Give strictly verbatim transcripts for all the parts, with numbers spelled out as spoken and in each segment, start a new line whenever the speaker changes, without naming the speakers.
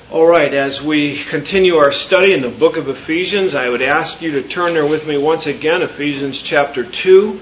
All right, as we continue our study in the book of Ephesians, I would ask you to turn there with me once again, Ephesians chapter two.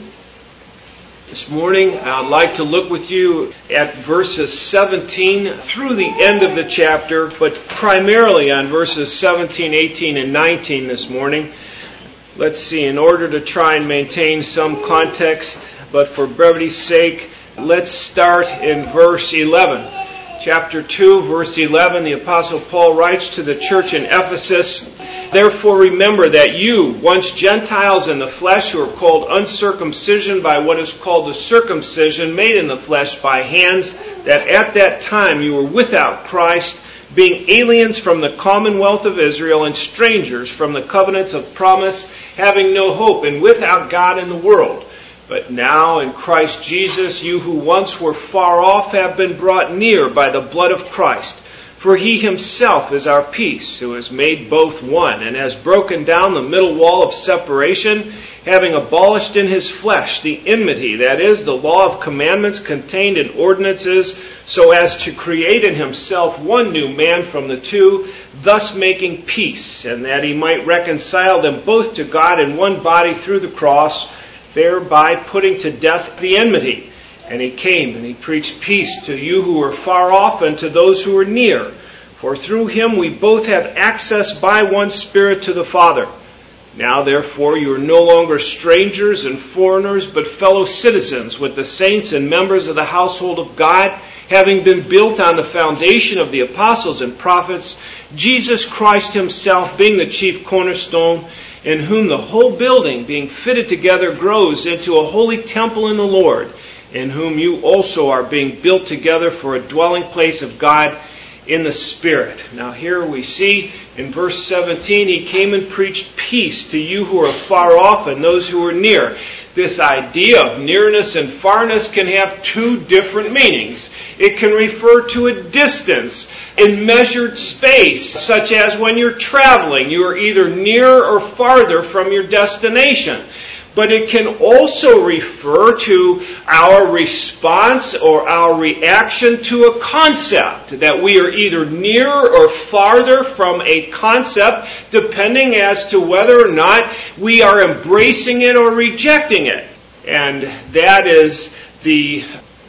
This morning, I'd like to look with you at verses seventeen through the end of the chapter, but primarily on verses seventeen, eighteen, and nineteen this morning. Let's see, in order to try and maintain some context, but for brevity's sake, let's start in verse eleven. Chapter two, verse eleven, the Apostle Paul writes to the church in Ephesus, "Therefore remember that you, once Gentiles in the flesh, who are called uncircumcision by what is called the circumcision made in the flesh by hands, that at that time you were without Christ, being aliens from the commonwealth of Israel and strangers from the covenants of promise, having no hope and without God in the world. But now in Christ Jesus, you who once were far off have been brought near by the blood of Christ. For he himself is our peace, who has made both one, and has broken down the middle wall of separation, having abolished in his flesh the enmity, that is, the law of commandments contained in ordinances, so as to create in himself one new man from the two, thus making peace, and that he might reconcile them both to God in one body through the cross, thereby putting to death the enmity. And he came and he preached peace to you who were far off and to those who were near. For through him we both have access by one Spirit to the Father. Now therefore you are no longer strangers and foreigners, but fellow citizens with the saints and members of the household of God, having been built on the foundation of the apostles and prophets, Jesus Christ himself being the chief cornerstone, in whom the whole building, being fitted together, grows into a holy temple in the Lord, in whom you also are being built together for a dwelling place of God in the Spirit." Now here we see in verse seventeen, he came and preached peace to you who are far off and those who are near. This idea of nearness and farness can have two different meanings. It can refer to a distance in measured space, such as when you're traveling, you are either near or farther from your destination. But it can also refer to our response or our reaction to a concept, that we are either near or farther from a concept, depending as to whether or not we are embracing it or rejecting it. And that is the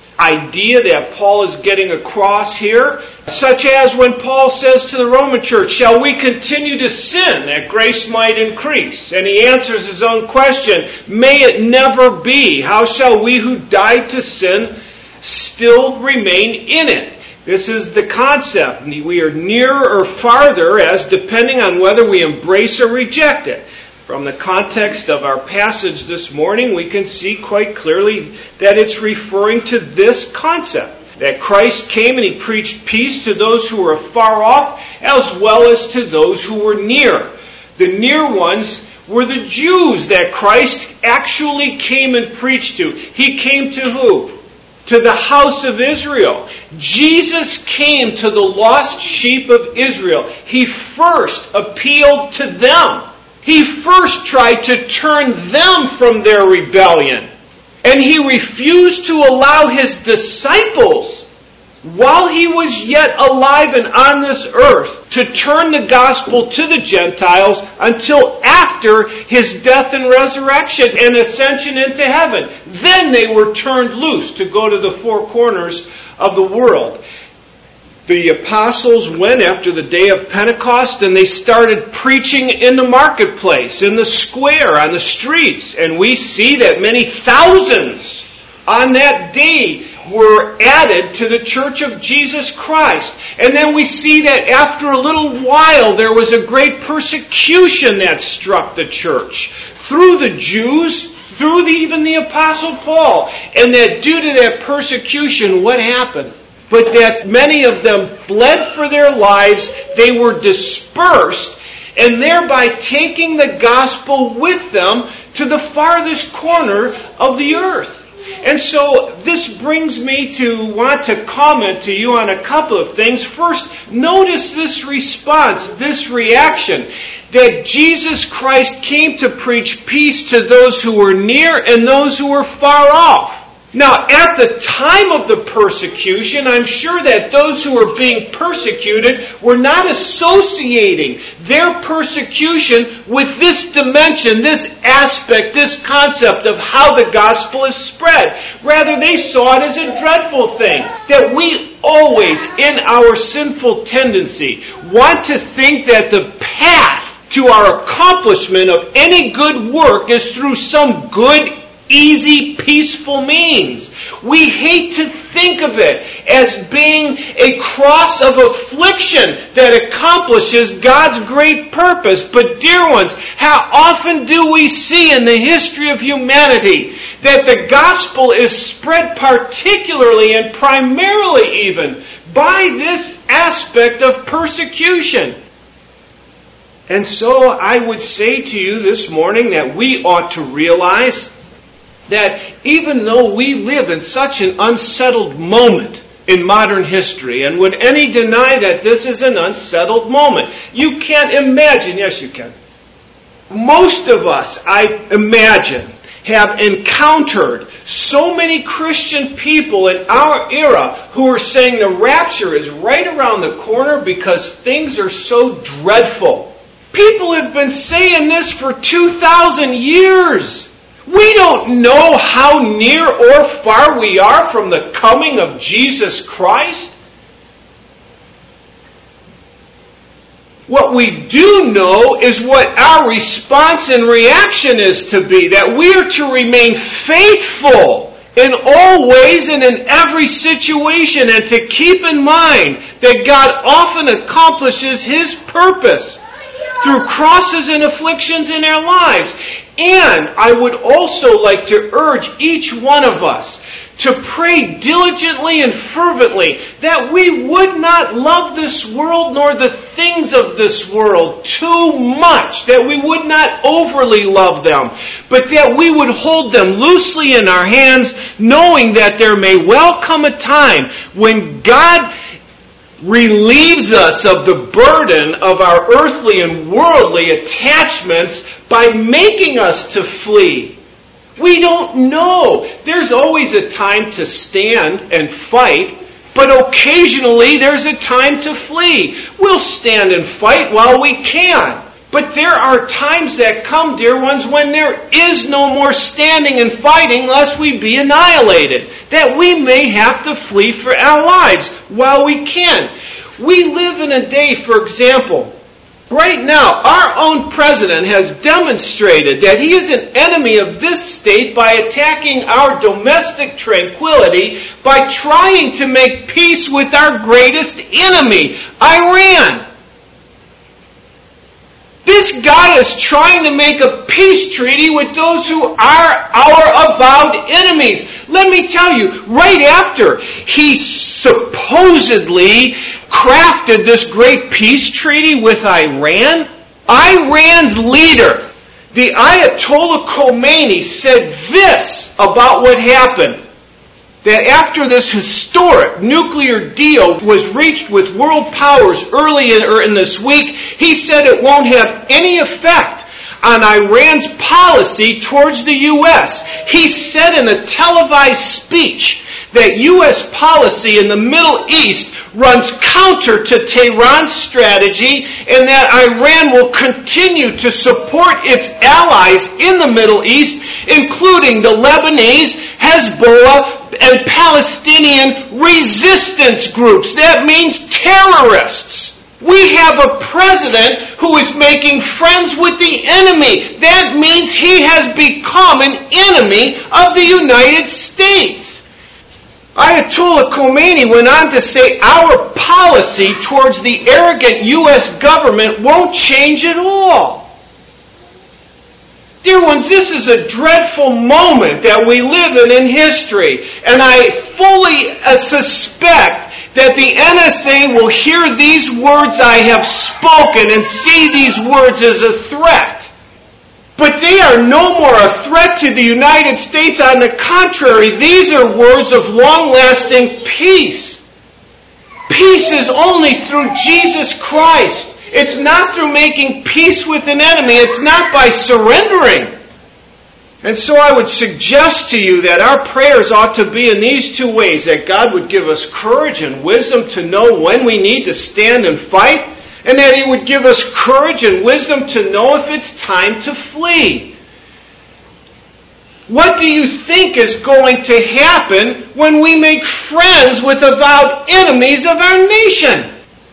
idea that Paul is getting across here, such as when Paul says to the Roman church, "Shall we continue to sin that grace might increase?" And he answers his own question, "May it never be. How shall we who died to sin still remain in it?" This is the concept. We are nearer or farther as depending on whether we embrace or reject it. From the context of our passage this morning, we can see quite clearly that it's referring to this concept, that Christ came and he preached peace to those who were far off as well as to those who were near. The near ones were the Jews that Christ actually came and preached to. He came to who? To the house of Israel. Jesus came to the lost sheep of Israel. He first appealed to them. He first tried to turn them from their rebellion. And he refused to allow his disciples, while he was yet alive and on this earth, to turn the gospel to the Gentiles until after his death and resurrection and ascension into heaven. Then they were turned loose to go to the four corners of the world. The apostles went after the day of Pentecost and they started preaching in the marketplace, in the square, on the streets. And we see that many thousands on that day were added to the church of Jesus Christ. And then we see that after a little while there was a great persecution that struck the church through the Jews, through the, even the Apostle Paul. And that due to that persecution, what happened? But that many of them fled for their lives, they were dispersed, and thereby taking the gospel with them to the farthest corner of the earth. And so this brings me to want to comment to you on a couple of things. First, notice this response, this reaction, that Jesus Christ came to preach peace to those who were near and those who were far off. Now, at the time of the persecution, I'm sure that those who were being persecuted were not associating their persecution with this dimension, this aspect, this concept of how the gospel is spread. Rather, they saw it as a dreadful thing. That we always, in our sinful tendency, want to think that the path to our accomplishment of any good work is through some good, easy, peaceful means. We hate to think of it as being a cross of affliction that accomplishes God's great purpose. But dear ones, how often do we see in the history of humanity that the gospel is spread particularly and primarily even by this aspect of persecution? And so I would say to you this morning that we ought to realize that even though we live in such an unsettled moment in modern history, and would any deny that this is an unsettled moment? You can't imagine, yes you can. Most of us, I imagine, have encountered so many Christian people in our era who are saying the rapture is right around the corner because things are so dreadful. People have been saying this for two thousand years. We don't know how near or far we are from the coming of Jesus Christ. What we do know is what our response and reaction is to be, that we are to remain faithful in all ways and in every situation, and to keep in mind that God often accomplishes His purpose through crosses and afflictions in our lives. And I would also like to urge each one of us to pray diligently and fervently that we would not love this world nor the things of this world too much, that we would not overly love them, but that we would hold them loosely in our hands, knowing that there may well come a time when God relieves us of the burden of our earthly and worldly attachments by making us to flee. We don't know. There's always a time to stand and fight, but occasionally there's a time to flee. We'll stand and fight while we can. But there are times that come, dear ones, when there is no more standing and fighting lest we be annihilated, that we may have to flee for our lives while we can. We live in a day, for example, right now, our own president has demonstrated that he is an enemy of this state by attacking our domestic tranquility, by trying to make peace with our greatest enemy, Iran. This guy is trying to make a peace treaty with those who are our avowed enemies. Let me tell you, right after he supposedly crafted this great peace treaty with Iran, Iran's leader, the Ayatollah Khomeini, said this about what happened. That after this historic nuclear deal was reached with world powers early in, or in this week, he said it won't have any effect on Iran's policy towards the U S. He said in a televised speech that U S policy in the Middle East runs counter to Tehran's strategy, and that Iran will continue to support its allies in the Middle East, including the Lebanese, Hezbollah, and Palestinian resistance groups. That means terrorists. We have a president who is making friends with the enemy. That means he has become an enemy of the United States. Ayatollah Khomeini went on to say our policy towards the arrogant U S government won't change at all. Dear ones, this is a dreadful moment that we live in in history, and I fully uh, suspect that the N S A will hear these words I have spoken and see these words as a threat. But they are no more a threat to the United States. On the contrary, these are words of long-lasting peace. Peace is only through Jesus Christ. It's not through making peace with an enemy. It's not by surrendering. And so I would suggest to you that our prayers ought to be in these two ways, that God would give us courage and wisdom to know when we need to stand and fight, and that He would give us courage and wisdom to know if it's time to flee. What do you think is going to happen when we make friends with avowed enemies of our nation?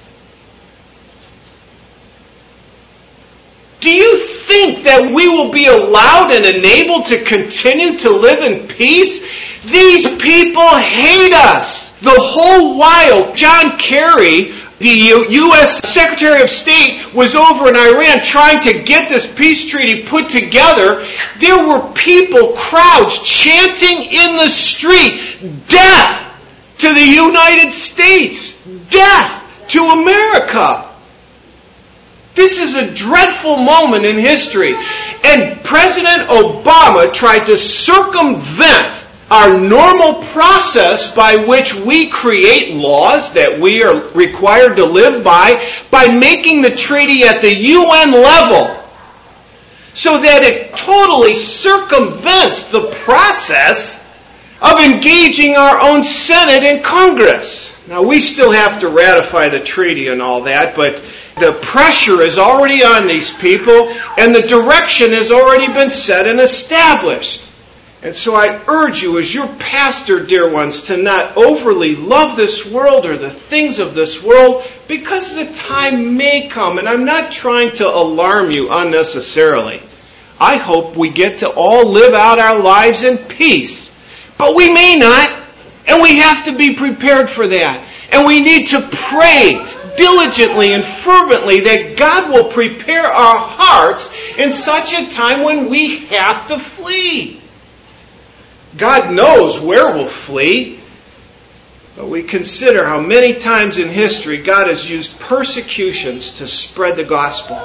Do you think that we will be allowed and enabled to continue to live in peace? These people hate us. The whole while John Kerry, the U S Secretary of State, was over in Iran trying to get this peace treaty put together, there were people, crowds, chanting in the street, "Death to the United States! Death to America!" This is a dreadful moment in history. And President Obama tried to circumvent our normal process by which we create laws that we are required to live by, by making the treaty at the U N level, so that it totally circumvents the process of engaging our own Senate and Congress. Now, we still have to ratify the treaty and all that, but the pressure is already on these people, and the direction has already been set and established. And so I urge you, as your pastor, dear ones, to not overly love this world or the things of this world, because the time may come, and I'm not trying to alarm you unnecessarily. I hope we get to all live out our lives in peace. But we may not, and we have to be prepared for that. And we need to pray diligently and fervently that God will prepare our hearts in such a time when we have to flee. God knows where we'll flee, but we consider how many times in history God has used persecutions to spread the gospel.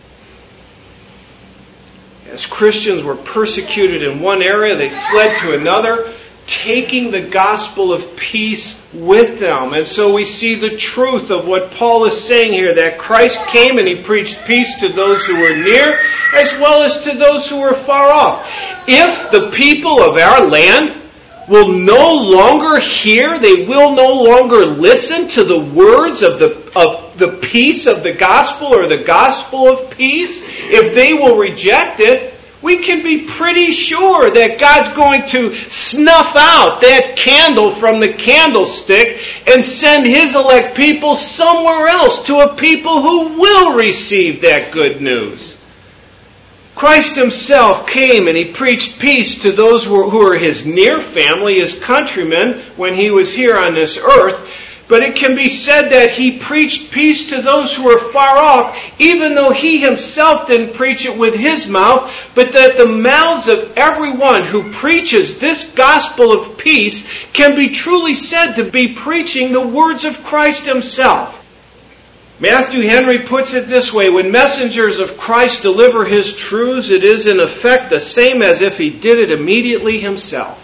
As Christians were persecuted in one area, they fled to another, taking the gospel of peace with them. And so we see the truth of what Paul is saying here, that Christ came and He preached peace to those who were near as well as to those who were far off. If the people of our land will no longer hear, they will no longer listen to the words of the, of the peace of the gospel or the gospel of peace, if they will reject it, we can be pretty sure that God's going to snuff out that candle from the candlestick and send His elect people somewhere else, to a people who will receive that good news. Christ Himself came and He preached peace to those who are His near family, His countrymen, when He was here on this earth. But it can be said that He preached peace to those who were far off, even though He Himself didn't preach it with His mouth, but that the mouths of everyone who preaches this gospel of peace can be truly said to be preaching the words of Christ Himself. Matthew Henry puts it this way: when messengers of Christ deliver His truths, it is in effect the same as if He did it immediately Himself.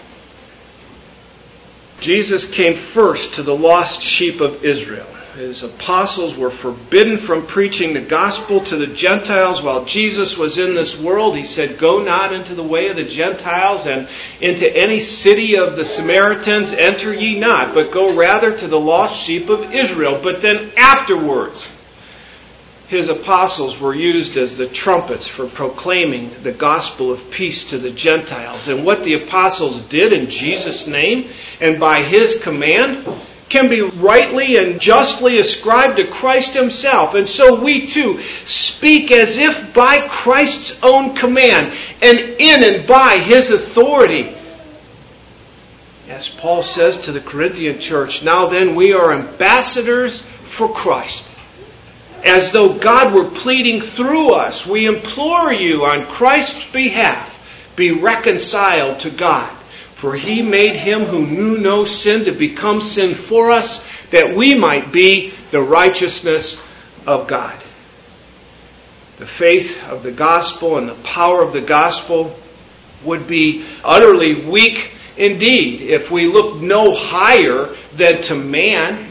Jesus came first to the lost sheep of Israel. His apostles were forbidden from preaching the gospel to the Gentiles while Jesus was in this world. He said, "Go not into the way of the Gentiles, and into any city of the Samaritans enter ye not, but go rather to the lost sheep of Israel." But then afterwards, His apostles were used as the trumpets for proclaiming the gospel of peace to the Gentiles. And what the apostles did in Jesus' name and by His command can be rightly and justly ascribed to Christ Himself. And so we too speak as if by Christ's own command and in and by His authority. As Paul says to the Corinthian church, "Now then we are ambassadors for Christ. As though God were pleading through us, we implore you on Christ's behalf, be reconciled to God. For He made Him who knew no sin to become sin for us, that we might be the righteousness of God." The faith of the gospel and the power of the gospel would be utterly weak indeed if we look no higher than to man.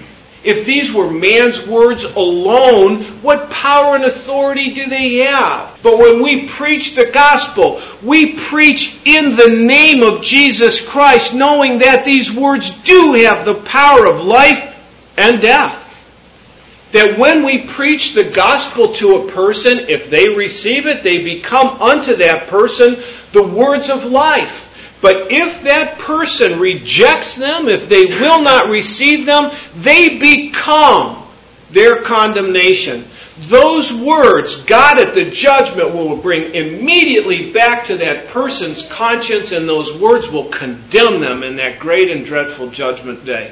if these were man's words alone, what power and authority do they have? But when we preach the gospel, we preach in the name of Jesus Christ, knowing that these words do have the power of life and death. That when we preach the gospel to a person, if they receive it, they become unto that person the words of life. But if that person rejects them, if they will not receive them, they become their condemnation. Those words, God at the judgment will bring immediately back to that person's conscience, and those words will condemn them in that great and dreadful judgment day.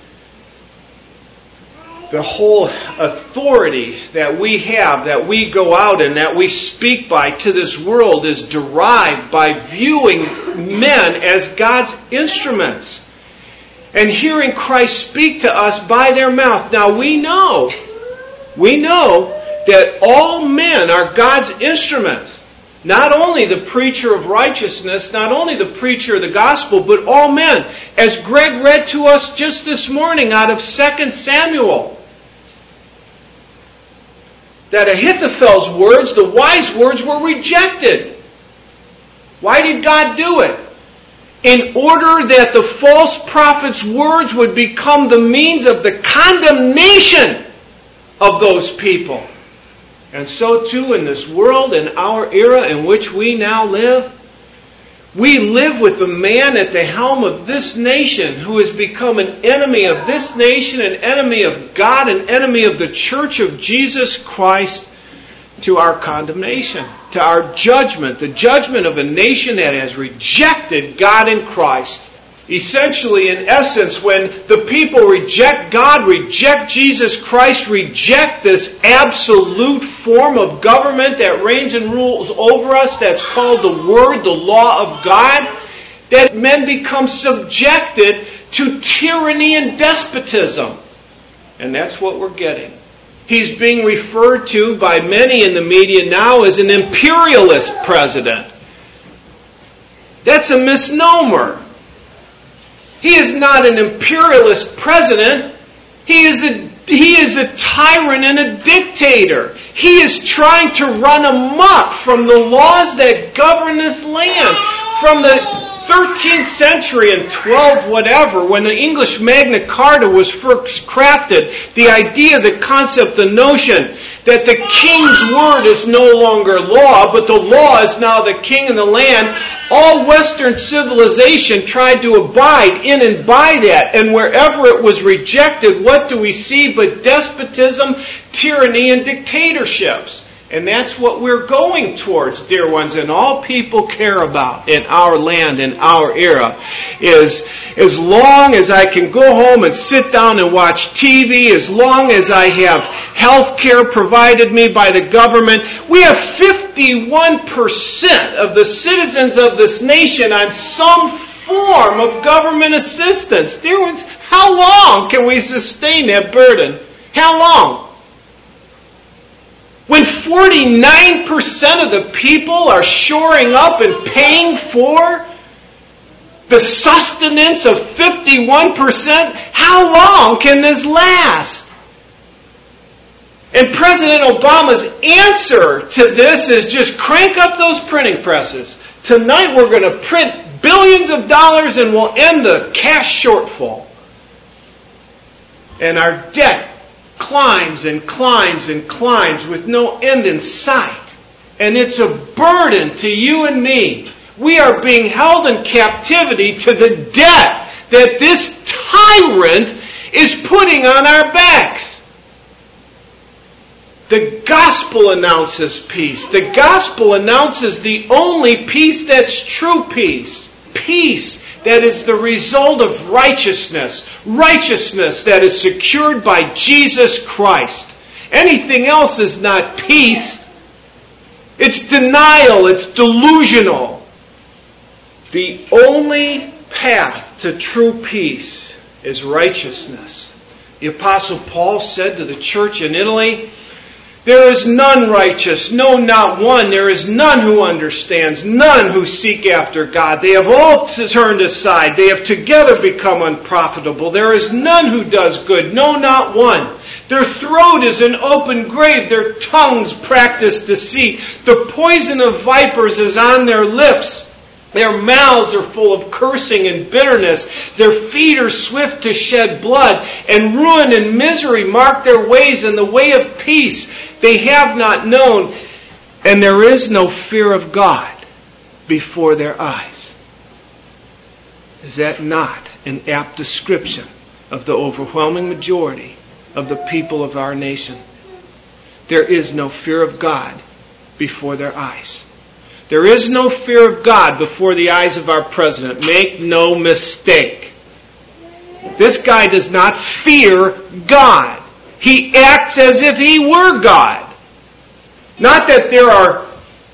The whole authority that we have, that we go out and that we speak by to this world is derived by viewing men as God's instruments and hearing Christ speak to us by their mouth. Now we know, we know that all men are God's instruments. Not only the preacher of righteousness, not only the preacher of the gospel, but all men. As Greg read to us just this morning out of Second Samuel, that Ahithophel's words, the wise words, were rejected. Why did God do it? In order that the false prophet's words would become the means of the condemnation of those people. And so too in this world, in our era in which we now live, we live with the man at the helm of this nation who has become an enemy of this nation, an enemy of God, an enemy of the church of Jesus Christ, to our condemnation, to our judgment, the judgment of a nation that has rejected God in Christ. Essentially, in essence, when the people reject God, reject Jesus Christ, reject this absolute form of government that reigns and rules over us, that's called the Word, the law of God, that men become subjected to tyranny and despotism. And that's what we're getting. He's being referred to by many in the media now as an imperialist president. That's a misnomer. He is not an imperialist president. He is a, he is a tyrant and a dictator. He is trying to run amok from the laws that govern this land. From the thirteenth century and twelve whatever, when the English Magna Carta was first crafted, the idea, the concept, the notion that the king's word is no longer law, but the law is now the king of the land, all Western civilization tried to abide in and by that. And wherever it was rejected, what do we see but despotism, tyranny, and dictatorships? And that's what we're going towards, dear ones, and all people care about in our land, in our era, is as long as I can go home and sit down and watch T V, as long as I have health care provided me by the government. We have fifty-one percent of the citizens of this nation on some form of government assistance. Dear ones, how long can we sustain that burden? How long? When forty-nine percent of the people are shoring up and paying for the sustenance of fifty-one percent, how long can this last? And President Obama's answer to this is just crank up those printing presses. Tonight we're going to print billions of dollars and we'll end the cash shortfall. And our debt climbs and climbs and climbs with no end in sight. And it's a burden to you and me. We are being held in captivity to the debt that this tyrant is putting on our backs. The gospel announces peace. The gospel announces the only peace that's true peace. Peace that is the result of righteousness. Righteousness that is secured by Jesus Christ. Anything else is not peace. It's denial. It's delusional. The only path to true peace is righteousness. The Apostle Paul said to the church in Italy There is none righteous, no, not one. There is none who understands, none who seek after God. They have all turned aside. They have together become unprofitable. There is none who does good, no, not one. Their throat is an open grave. Their tongues practice deceit. The poison of vipers is on their lips. Their mouths are full of cursing and bitterness. Their feet are swift to shed blood. And ruin and misery mark their ways, and the way of peace they have not known. And there is no fear of God before their eyes. Is that not an apt description of the overwhelming majority of the people of our nation? There is no fear of God before their eyes. There is no fear of God before the eyes of our president. Make no mistake. This guy does not fear God. He acts as if he were God. Not that there are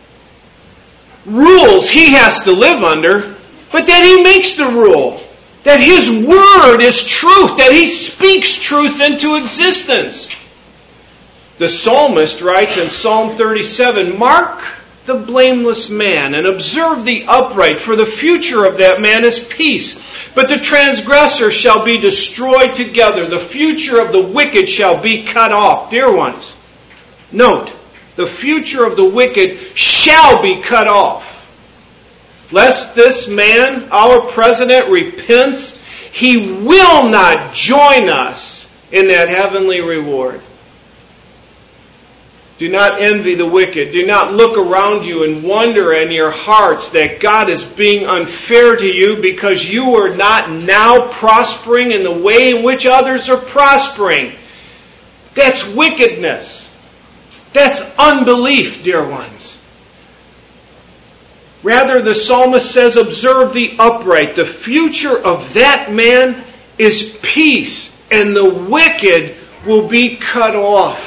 rules he has to live under, but that he makes the rule. That his word is truth. That he speaks truth into existence. The psalmist writes in Psalm thirty-seven, "Mark the blameless man, and observe the upright, for the future of that man is peace. But the transgressor shall be destroyed together. The future of the wicked shall be cut off." Dear ones, note, the future of the wicked shall be cut off. Lest this man, our president, repents, he will not join us in that heavenly reward. Do not envy the wicked. Do not look around you and wonder in your hearts that God is being unfair to you because you are not now prospering in the way in which others are prospering. That's wickedness. That's unbelief, dear ones. Rather, the psalmist says, observe the upright. The future of that man is peace, and the wicked will be cut off.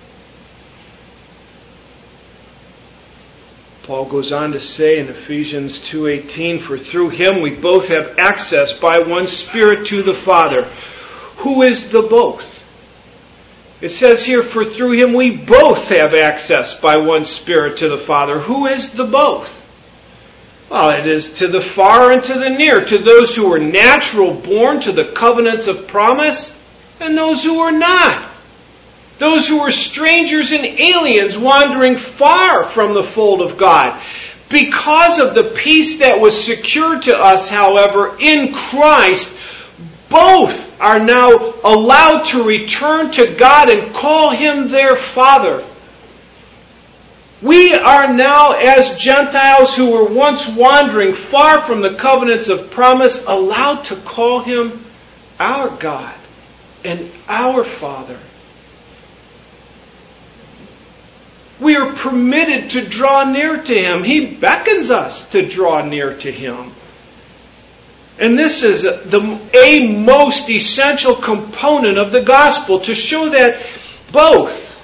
Paul goes on to say in Ephesians two eighteen, "For through him we both have access by one Spirit to the Father." Who is the both? It says here, "For through him we both have access by one Spirit to the Father." Who is the both? Well, it is to the far and to the near, to those who are natural born to the covenants of promise, and those who are not. Those who are strangers and aliens wandering far from the fold of God. Because of the peace that was secured to us, however, in Christ, both are now allowed to return to God and call him their Father. We are now, as Gentiles who were once wandering far from the covenants of promise, allowed to call him our God and our Father. We are permitted to draw near to him. He beckons us to draw near to him. And this is the a most essential component of the gospel, to show that both,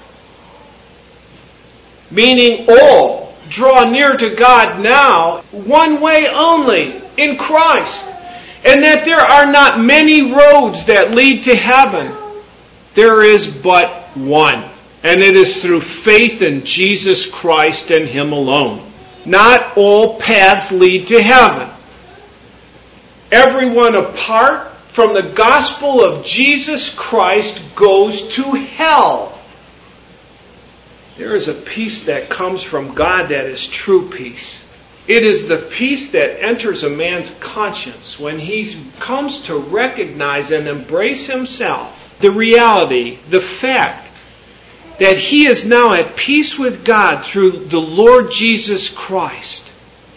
meaning all, draw near to God now one way only, in Christ. And that there are not many roads that lead to heaven. There is but one. And it is through faith in Jesus Christ and him alone. Not all paths lead to heaven. Everyone apart from the gospel of Jesus Christ goes to hell. There is a peace that comes from God that is true peace. It is the peace that enters a man's conscience when he comes to recognize and embrace himself the reality, the fact, that he is now at peace with God through the Lord Jesus Christ.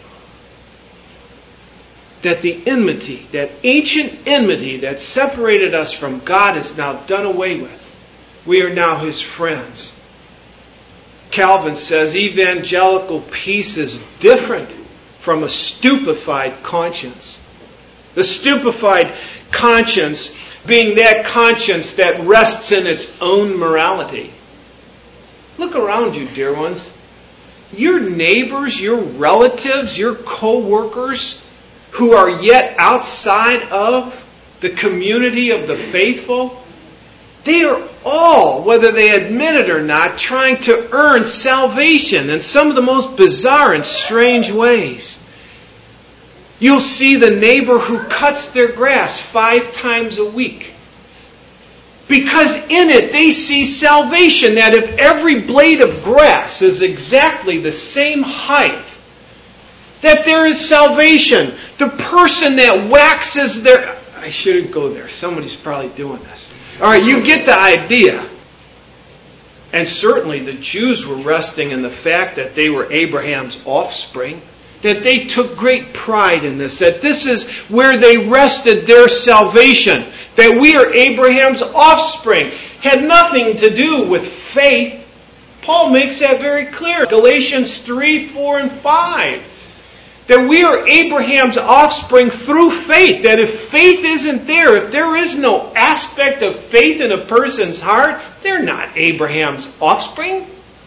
That the enmity, that ancient enmity that separated us from God is now done away with. We are now his friends. Calvin says evangelical peace is different from a stupefied conscience. The stupefied conscience being that conscience that rests in its own morality. Look around you, dear ones. Your neighbors, your relatives, your co-workers who are yet outside of the community of the faithful, They are all, whether they admit it or not, trying to earn salvation in some of the most bizarre and strange ways. You'll see the neighbor who cuts their grass five times a week. Because in it they see salvation, that if every blade of grass is exactly the same height, that there is salvation. The person that waxes their... I shouldn't go there. Somebody's probably doing this. All right, you get the idea. And certainly the Jews were resting in the fact that they were Abraham's offspring, that they took great pride in this, that this is where they rested their salvation, that we are Abraham's offspring. Had nothing to do with faith. Paul makes that very clear. Galatians three, four, and five. That we are Abraham's offspring through faith. That if faith isn't there, if there is no aspect of faith in a person's heart, they're not Abraham's offspring.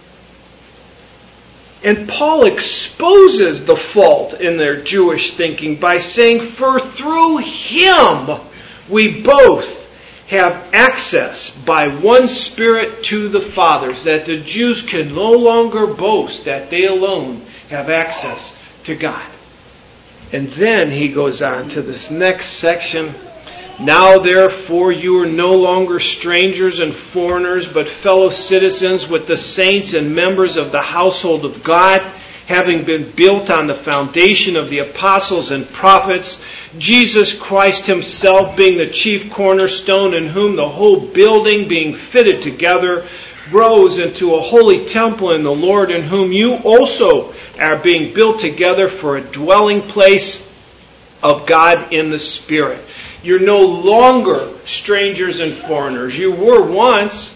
And Paul exposes the fault in their Jewish thinking by saying, for through him we both have access by one Spirit to the fathers. That the Jews can no longer boast that they alone have access to God. And then he goes on to this next section. Now therefore you are no longer strangers and foreigners, but fellow citizens with the saints and members of the household of God, having been built on the foundation of the apostles and prophets, Jesus Christ himself being the chief cornerstone, in whom the whole building being fitted together grows into a holy temple in the Lord, in whom you also are being built together for a dwelling place of God in the Spirit. You're no longer strangers and foreigners. You were once.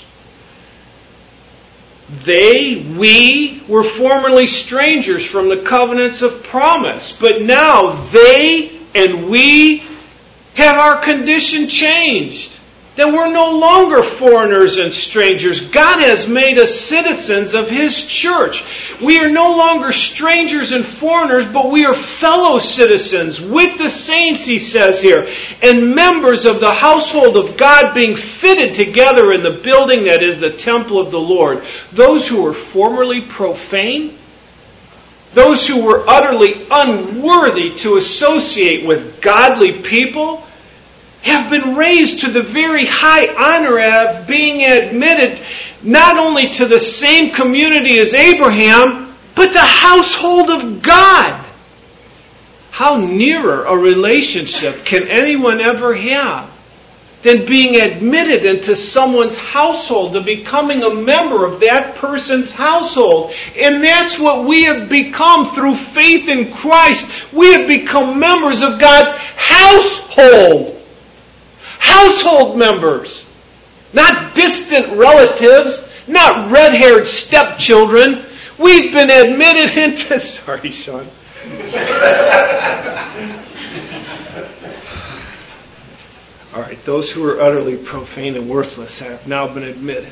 They, we, were formerly strangers from the covenants of promise. But now they and we have our condition changed. That we're no longer foreigners and strangers. God has made us citizens of His church. We are no longer strangers and foreigners, but we are fellow citizens with the saints, he says here, and members of the household of God, being fitted together in the building that is the temple of the Lord. Those who were formerly profane, those who were utterly unworthy to associate with godly people, have been raised to the very high honor of being admitted not only to the same community as Abraham, but the household of God. How nearer a relationship can anyone ever have than being admitted into someone's household, to becoming a member of that person's household? And that's what we have become through faith in Christ. We have become members of God's household. Household members. Not distant relatives. Not red-haired stepchildren. We've been admitted into... Sorry, Sean. All right, those who are utterly profane and worthless have now been admitted.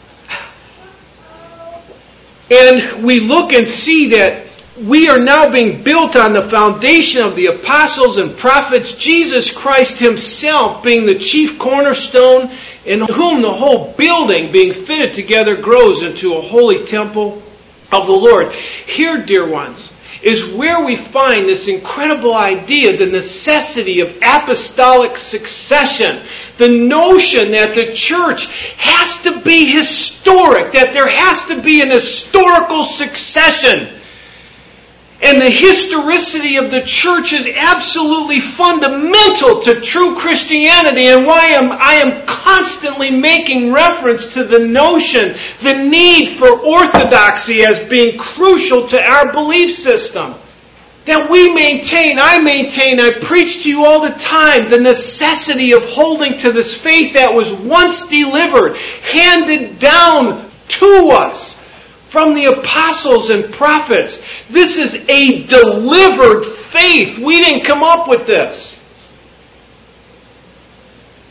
And we look and see that we are now being built on the foundation of the apostles and prophets, Jesus Christ himself being the chief cornerstone, in whom the whole building being fitted together grows into a holy temple of the Lord. Here, dear ones, is where we find this incredible idea, the necessity of apostolic succession. The notion that the church has to be historic, that there has to be an historical succession. And the historicity of the church is absolutely fundamental to true Christianity, and why am, I am constantly making reference to the notion, the need for orthodoxy as being crucial to our belief system. That we maintain, I maintain, I preach to you all the time, the necessity of holding to this faith that was once delivered, handed down to us from the apostles and prophets. This is a delivered faith. We didn't come up with this.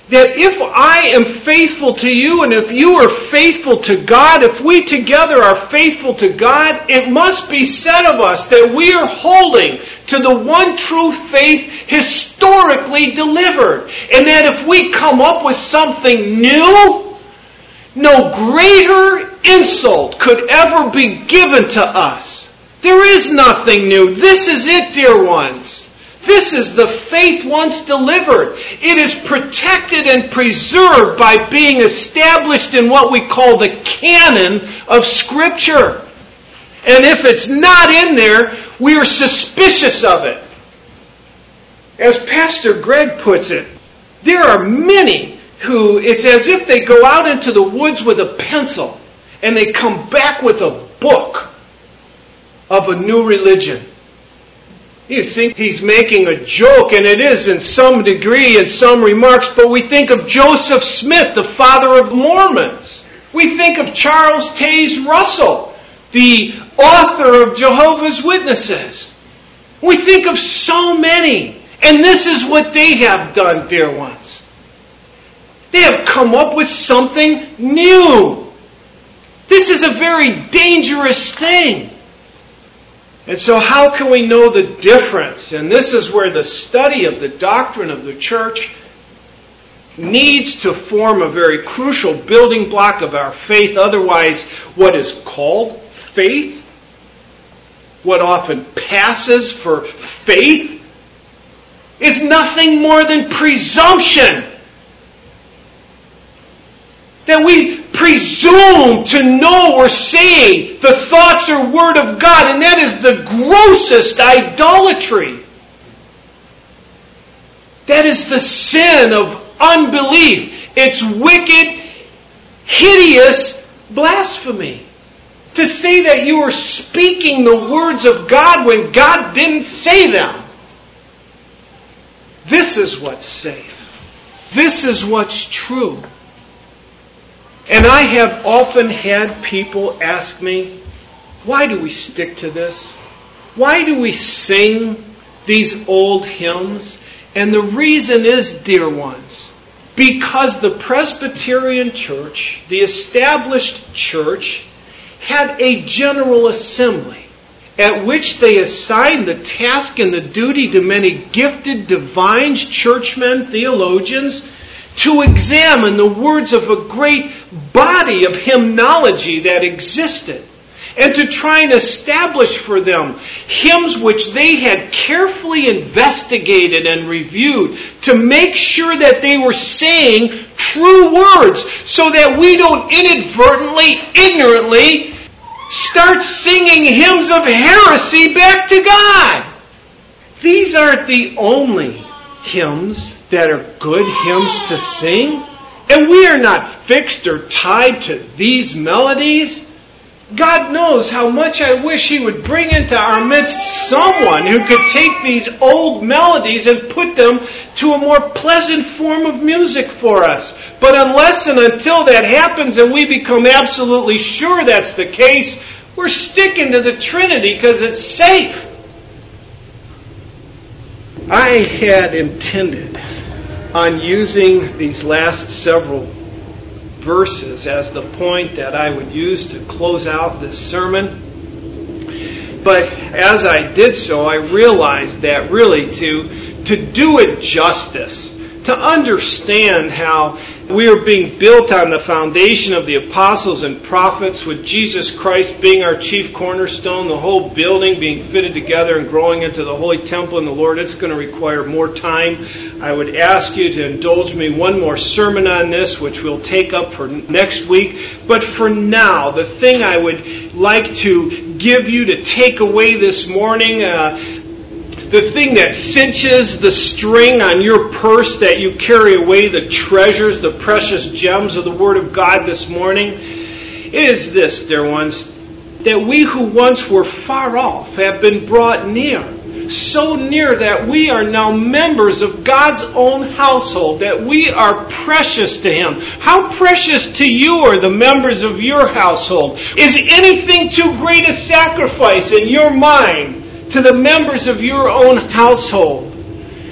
that if I am faithful to you and if you are faithful to God, if we together are faithful to God, it must be said of us that we are holding to the one true faith historically delivered. And that if we come up with something new, no greater insult could ever be given to us. There is nothing new. This is it, dear ones. This is the faith once delivered. It is protected and preserved by being established in what we call the canon of Scripture. And if it's not in there, we are suspicious of it. As Pastor Greg puts it, there are many who, it's as if they go out into the woods with a pencil and they come back with a book of a new religion. You think he's making a joke, and it is in some degree in some remarks, but we think of Joseph Smith, the father of Mormons. We think of Charles Taze Russell, the author of Jehovah's Witnesses. We think of so many, and this is what they have done, dear ones. They have come up with something new. This is a very dangerous thing. And so how can we know the difference? And this is where the study of the doctrine of the church needs to form a very crucial building block of our faith. Otherwise, what is called faith, what often passes for faith, is nothing more than presumption. That we presume to know or say the thoughts or word of God, and that is the grossest idolatry. That is the sin of unbelief. It's wicked, hideous blasphemy. To say that you are speaking the words of God when God didn't say them. This is what's safe. This is what's true. And I have often had people ask me, why do we stick to this? Why do we sing these old hymns? And the reason is, dear ones, because the Presbyterian Church, the established church, had a general assembly at which they assigned the task and the duty to many gifted divines, churchmen, theologians, to examine the words of a great body of hymnology that existed, and to try and establish for them hymns which they had carefully investigated and reviewed to make sure that they were saying true words, so that we don't inadvertently, ignorantly start singing hymns of heresy back to God. These aren't the only hymns that are good hymns to sing, and we are not fixed or tied to these melodies. God knows how much I wish He would bring into our midst someone who could take these old melodies and put them to a more pleasant form of music for us. But unless and until that happens and we become absolutely sure that's the case, we're sticking to the Trinity because it's safe. I had intended on using these last several verses as the point that I would use to close out this sermon. But as I did so, I realized that really to, to do it justice, to understand how we are being built on the foundation of the apostles and prophets, with Jesus Christ being our chief cornerstone, the whole building being fitted together and growing into the holy temple in the Lord, it's going to require more time. I would ask you to indulge me one more sermon on this, which we'll take up for next week. But for now, the thing I would like to give you to take away this morning, uh, the thing that cinches the string on your purse that you carry away, the treasures, the precious gems of the Word of God this morning, is this, dear ones, that we who once were far off have been brought near, so near that we are now members of God's own household, that we are precious to Him. How precious to you are the members of your household? Is anything too great a sacrifice in your mind to the members of your own household?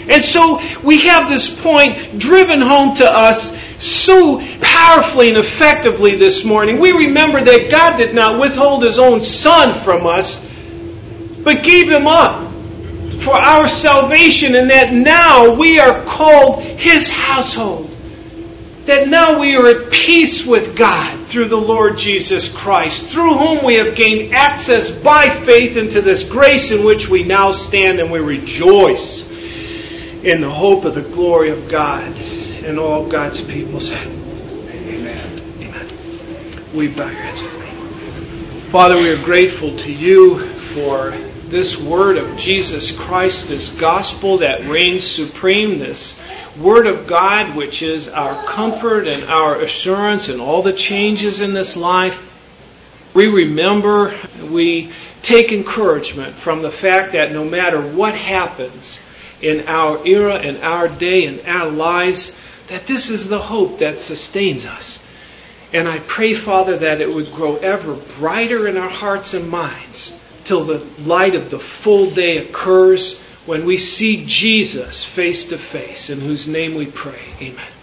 And so we have this point driven home to us so powerfully and effectively this morning. We remember that God did not withhold His own Son from us, but gave Him up for our salvation, and that now we are called His household. That now we are at peace with God through the Lord Jesus Christ, through whom we have gained access by faith into this grace in which we now stand, and we rejoice in the hope of the glory of God. And all God's people said, Amen. Amen. We bow your heads with me. Father, we are grateful to you for this word of Jesus Christ, this gospel that reigns supreme, this Word of God which is our comfort and our assurance in all the changes in this life. We remember, we take encouragement from the fact that no matter what happens in our era, in our day, in our lives, that this is the hope that sustains us. And I pray, Father, that it would grow ever brighter in our hearts and minds till the light of the full day occurs when we see Jesus face to face, in whose name we pray. Amen.